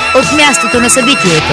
от мястото на събитието.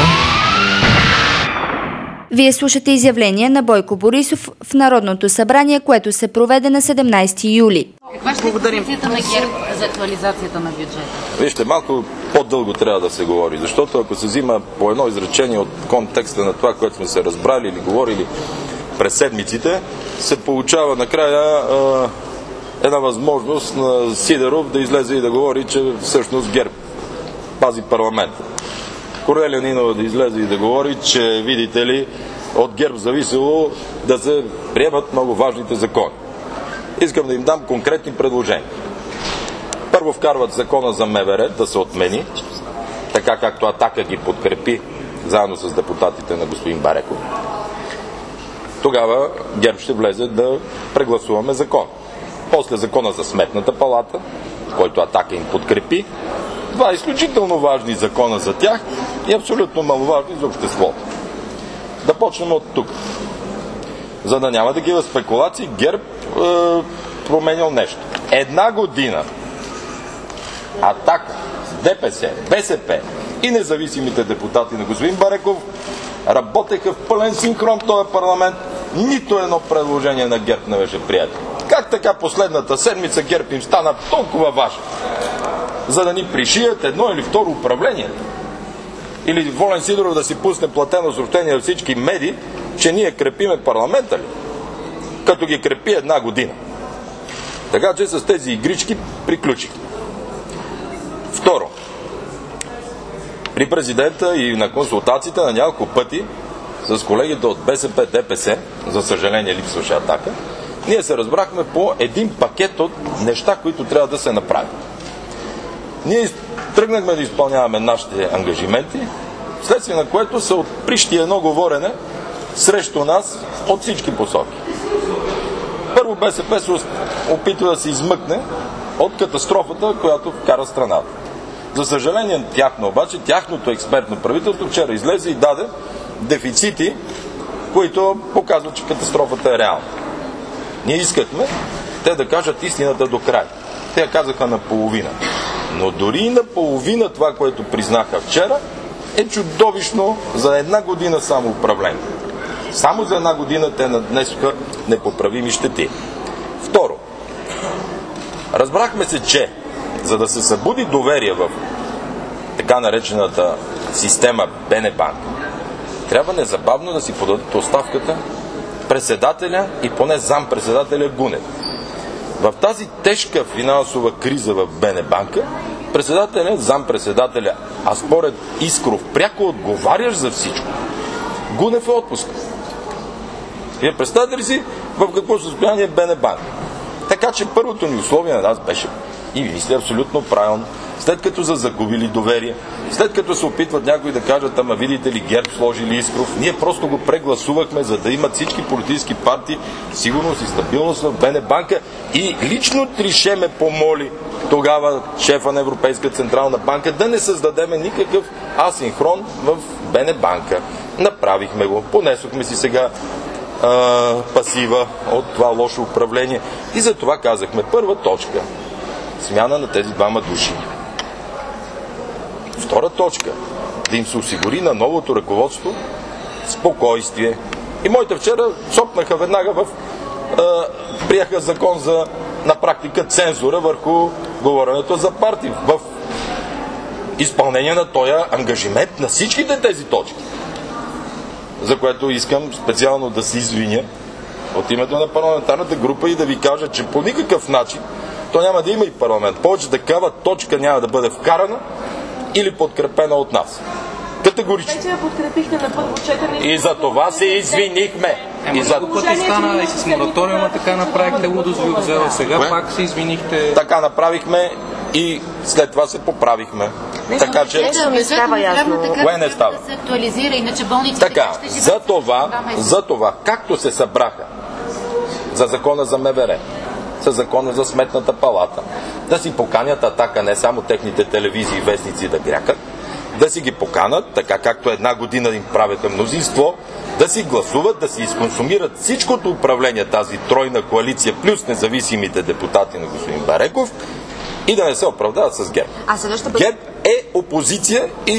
Вие слушате изявление на Бойко Борисов в Народното събрание, което се проведе на 17 юли. Каква ще е позицията на ГЕРБ за актуализацията на бюджета? Вижте, малко по-дълго трябва да се говори, защото ако се взима по едно изречение от контекста на това, което сме се разбрали или говорили през седмиците, се получава накрая една възможност на Сидеров да излезе и да говори, че всъщност ГЕРБ пази парламента. Корнелия Нинова да излезе и да говори, че, видите ли, от ГЕРБ зависело да се приемат много важните закони. Искам да им дам конкретни предложения. Първо вкарват закона за МВР да се отмени, така както Атака ги подкрепи заедно с депутатите на господин Бареков. Тогава ГЕРБ ще влезе да прегласуваме закон. После закона за Сметната палата, който Атака им подкрепи. Два изключително важни закона за тях и абсолютно маловажни за обществото. Да почнем от тук. За да няма такива спекулации, ГЕРБ променял нещо. Една година Атака, ДПС, БСП и независимите депутати на господин Бареков работеха в пълен синхрон в този парламент. Нито едно предложение на ГЕРБ не беше прието. Как така последната седмица ГЕРБ им стана толкова важно? За да ни пришият едно или второ управление? Или Волен Сидеров да си пусне платено съобщение във всички медии, че ние крепиме парламента ли? Като ги крепи една година. Така че с тези игрички приключих. Второ, при президента и на консултациите на няколко пъти с колегите от БСП, ДПС, за съжаление липсваше Атака, ние се разбрахме по един пакет от неща, които трябва да се направят. Ние тръгнахме да изпълняваме нашите ангажименти, вследствие на което се отприщи едно говорене срещу нас от всички посоки. Първо БСП се опитва да се измъкне от катастрофата, която вкара страната. За съжаление обаче, тяхното експертно правителство вчера излезе и даде дефицити, които показват, че катастрофата е реална. Ние искахме те да кажат истината до край. Те я казаха наполовина. Но дори и наполовина това, което признаха вчера, е чудовищно за една година само управление. Само за една година те нанесоха непоправими щети. Второ, разбрахме се, че за да се събуди доверие в така наречената система БНБанк, трябва незабавно да си подадат оставката председателя и поне зампредседателя Гунев. В тази тежка финансова криза в БНБанка, председателя, зампредседателя, а според Искров пряко отговаряш за всичко, Гунев е отпуск. Вие представете ли си в какво състояние е БНБанк? Така че първото ни условие на нас беше, и мисля абсолютно правилно, след като са загубили доверие, след като се опитват някои да кажат, ама видите ли ГЕРБ сложили Искров, ние просто го прегласувахме, за да имат всички политически партии сигурност и стабилност в БНБанка. И лично Трише ме помоли тогава шефа на Европейска централна банка да не създадеме никакъв асинхрон в БНБанка. Направихме го, понесохме си сега пасива от това лошо управление и за това казахме първа точка смяна на тези двама души. Втора точка, да им се осигури на новото ръководство спокойствие. И моите вчера сопнаха веднага приеха закон за на практика цензура върху говоренето за партии в изпълнение на този ангажимент на всичките тези точки, за което искам специално да се извиня от името на парламентарната група и да ви кажа, че по никакъв начин то няма да има и парламент. Повече такава точка няма да бъде вкарана или подкрепена от нас. Категорично. Вече я подкрепихте на първо четене. И за това се извинихме. И за пъти стана и с мораториума така направихте, Лудос ви взела. Сега пак се извинихте. Така направихме и след това се поправихме. Така че не става ясно. Кое не става? Да се актуализира, иначе болниците Така, за това, както се събраха за закона за МВР, за закона за Сметната палата, да си поканят Атака, не само техните телевизии и вестници да грякат, да си ги поканат, така както една година им правеха мнозинство, да си гласуват, да си изконсумират всичкото управление, тази тройна коалиция, плюс независимите депутати на господин Бареков, и да не се оправдават с ГЕРБ. ГЕРБ е опозиция и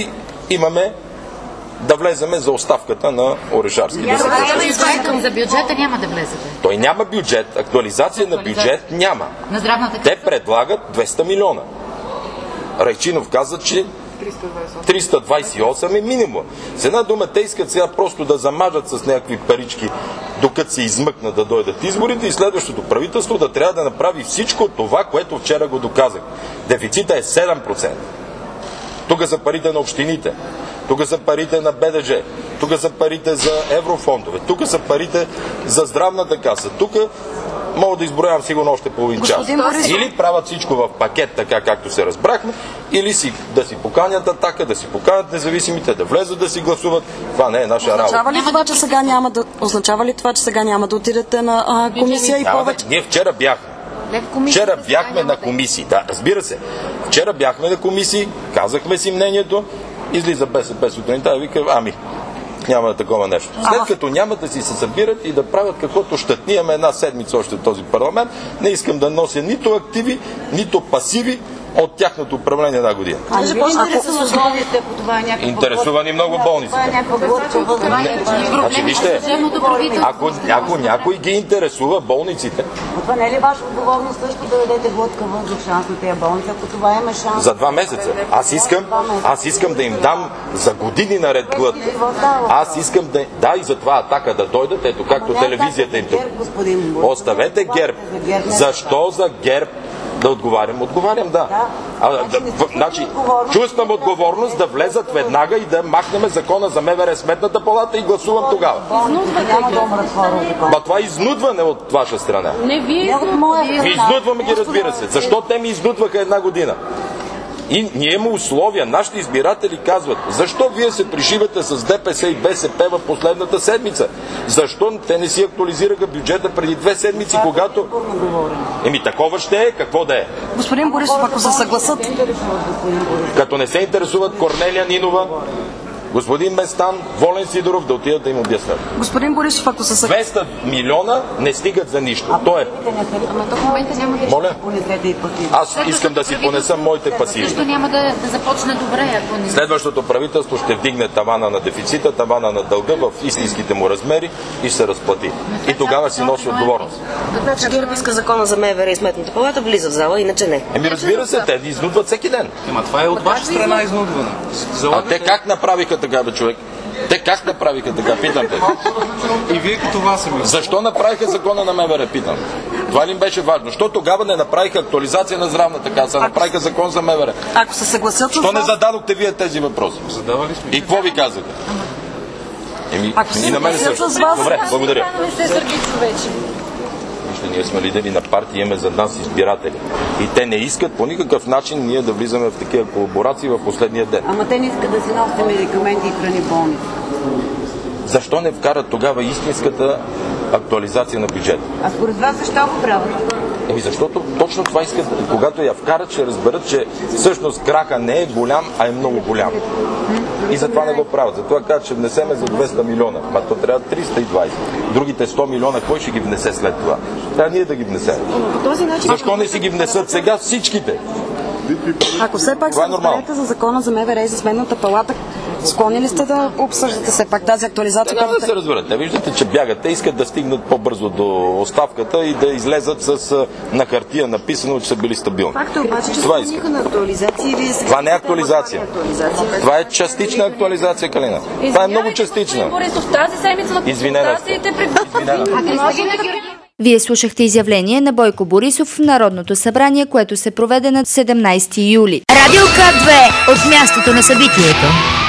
имаме да влеземе за оставката на Орешарски. За бюджета няма да влезете. Той няма бюджет, актуализация на бюджет няма. На здравната Те предлагат 200 милиона. Райчинов каза, че 328 е минимум. С една дума, те искат сега просто да замажат с някакви парички, докато се измъкнат да дойдат изборите и следващото правителство да трябва да направи всичко това, което вчера го доказах. Дефицита е 7%. Тук са парите на общините, тук са парите на БДЖ, тук са парите за еврофондове, тук са парите за здравната каса, тук мога да изброявам сигурно още половин час. Или правят всичко в пакет, така както се разбрахме, или да си поканят Атака, да си поканят независимите, да влезат да си гласуват. Това не е наша работа. Означава ли това, че сега няма да отидете на комисия и повече? Ние вчера бяхме. Вчера бяхме на комисии. Да, разбира се. Вчера бяхме на комисии, казахме си мнението, излиза БСП сутринта и вика, няма такова нещо. След като няма да си се събират и да правят каквото щат. Ние имаме една седмица още в този парламент. Не искам да нося нито активи, нито пасиви от тяхното управление една година. Интересува ни много болниците. Значи, вижте, ако някой ги интересува болниците. Това не е ли ваша отговорност също да дадете глътка въздух шанс на тези болници, ако това има шанс? За 2 месеца. Аз искам да им дам за години наред глътка. Аз искам да и за това Атака да дойдат, ето както телевизията им тук. Оставете ГЕРБ. Защо за ГЕРБ да отговарям? Отговарям, да. Значи, чувствам отговорност да влезат веднага и да махнем закона за МВР, Сметната палата и гласувам тогава. Това е изнудване от ваша страна. Не, вие Изнудваме ги, разбира се. Защо те ми изнудваха една година? И ние имаме условия. Нашите избиратели казват, защо вие се пришивате с ДПС и БСП в последната седмица? Защо те не си актуализираха бюджета преди 2 седмици, когато... Такова ще е, какво да е? Господин Борисов, ако се съгласат... Като не се интересуват Корнелия Нинова, господин Местан, Волен Сидоров, да отидат да им обяснят. Господин Борисов, ако се съгласат... 200 милиона не стигат за нищо. То е... Моля? Аз искам да си понеса моите пасиви. Също няма да започне добре, ако не... Следващото правителство ще вдигне тавана на дефицита, тавана на дълга в истинските му размери и ще се разплати. И тогава си носи отговорност. Значи ГЕРБ иска закона за МВР и Сметната палата, влиза в зала, иначе не. Разбира се, те изнудват всеки ден. Това е от ваша страна изнудване. А те как направиха така, бе, човек? Те как направиха така? Питам те. И вие като вас се мисля. Защо направиха закона на МВР? Питам. Това ли им беше важно? Защо тогава не направиха актуализация на здравната каса? Направиха закон за МВР. Ако се съгласят... Защо не зададохте вие тези въпроси? Задавали сме. И какво ви казаха? И на мен също. Добре, благодаря. Ние сме лидери на партии, имаме за нас избиратели. И те не искат по никакъв начин ние да влизаме в такива колаборации в последния ден. Ама те не искат да си носят медикаменти и храни болници. Защо не вкарат тогава истинската актуализация на бюджета? А според вас защо го правят? Защото точно това искат. Когато я вкарат, ще разберат, че всъщност краха не е голям, а е много голям. И затова не го правят. Затова казват, че внесеме за 200 милиона. То трябва 320. Другите 100 милиона, кой ще ги внесе след това? Трябва ние да ги внесем. Защо не си ги внесат сега всичките? Ако все пак се разберете за закона за МВР и за Сметната палата, склонни ли сте да обсъждате все пак тази актуализация? Трябва да се разберат. Виждате, че бягат. Те искат да стигнат по-бързо до оставката и да излезат с на хартия написано, че са били стабилни. Факт е обаче, че това на актуализация и вие сега... Това не е актуализация. Това е частична актуализация, Калина. Това е много частична. Извинена сте. Вие слушахте изявление на Бойко Борисов в Народното събрание, което се проведе на 17 юли. Радио К2 от мястото на събитието.